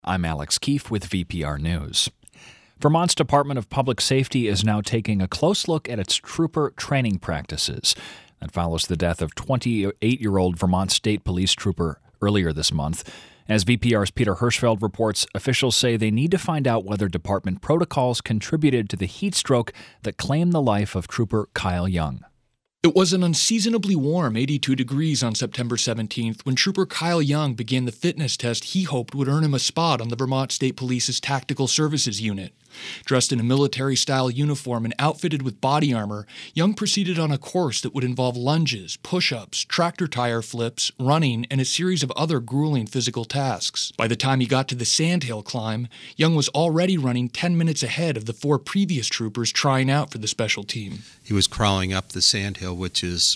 I'm Alex Keefe with VPR News. Vermont's Department of Public Safety is now taking a close look at its trooper training practices. That follows the death of 28-year-old Vermont State Police trooper earlier this month. As VPR's Peter Hirschfeld reports, officials say they need to find out whether department protocols contributed to the heat stroke that claimed the life of Trooper Kyle Young. It was an unseasonably warm 82 degrees on September 17th when Trooper Kyle Young began the fitness test he hoped would earn him a spot on the Vermont State Police's Tactical Services Unit. Dressed in a military-style uniform and outfitted with body armor, Young proceeded on a course that would involve lunges, push-ups, tractor tire flips, running, and a series of other grueling physical tasks. By the time he got to the sandhill climb, Young was already running 10 minutes ahead of the 4 previous troopers trying out for the special team. He was crawling up the sandhill, which is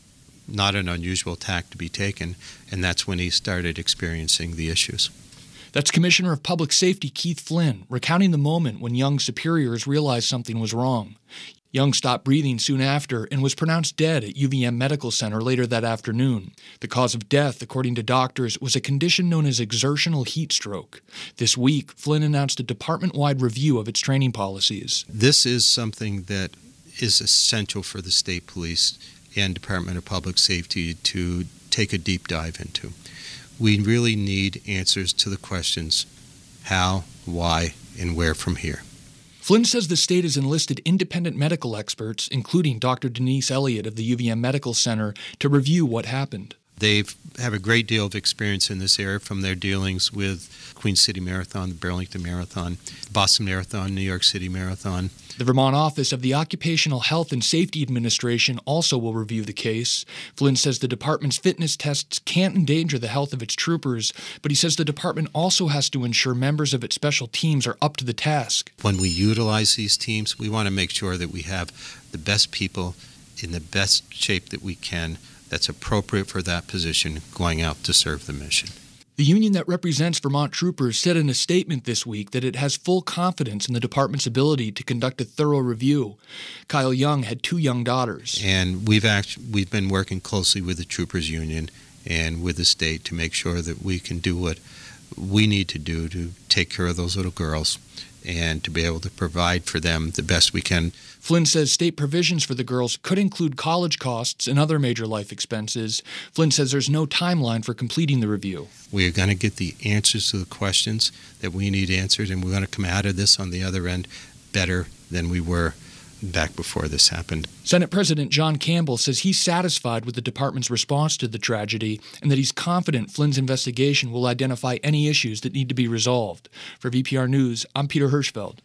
not an unusual tack to be taken, and that's when he started experiencing the issues. That's Commissioner of Public Safety Keith Flynn recounting the moment when Young's superiors realized something was wrong. Young stopped breathing soon after and was pronounced dead at UVM Medical Center later that afternoon. The cause of death, according to doctors, was a condition known as exertional heat stroke. This week, Flynn announced a department-wide review of its training policies. This is something that is essential for the state police and Department of Public Safety to take a deep dive into. We really need answers to the questions how, why, and where from here. Flynn says the state has enlisted independent medical experts, including Dr. Denise Elliott of the UVM Medical Center, to review what happened. They have a great deal of experience in this area from their dealings with Queen City Marathon, the Burlington Marathon, Boston Marathon, New York City Marathon. The Vermont office of the Occupational Health and Safety Administration also will review the case. Flynn says the department's fitness tests can't endanger the health of its troopers, but he says the department also has to ensure members of its special teams are up to the task. When we utilize these teams, we want to make sure that we have the best people in the best shape that we can that's appropriate for that position going out to serve the mission. The union that represents Vermont troopers said in a statement this week that it has full confidence in the department's ability to conduct a thorough review. Kyle Young had 2 young daughters. And we've been working closely with the troopers union and with the state to make sure that we can do what we need to do to take care of those little girls and to be able to provide for them the best we can. Flynn says state provisions for the girls could include college costs and other major life expenses. Flynn says there's no timeline for completing the review. We are going to get the answers to the questions that we need answered, and we're going to come out of this on the other end better than we were back before this happened. Senate President John Campbell says he's satisfied with the department's response to the tragedy and that he's confident Flynn's investigation will identify any issues that need to be resolved. For VPR News, I'm Peter Hirschfeld.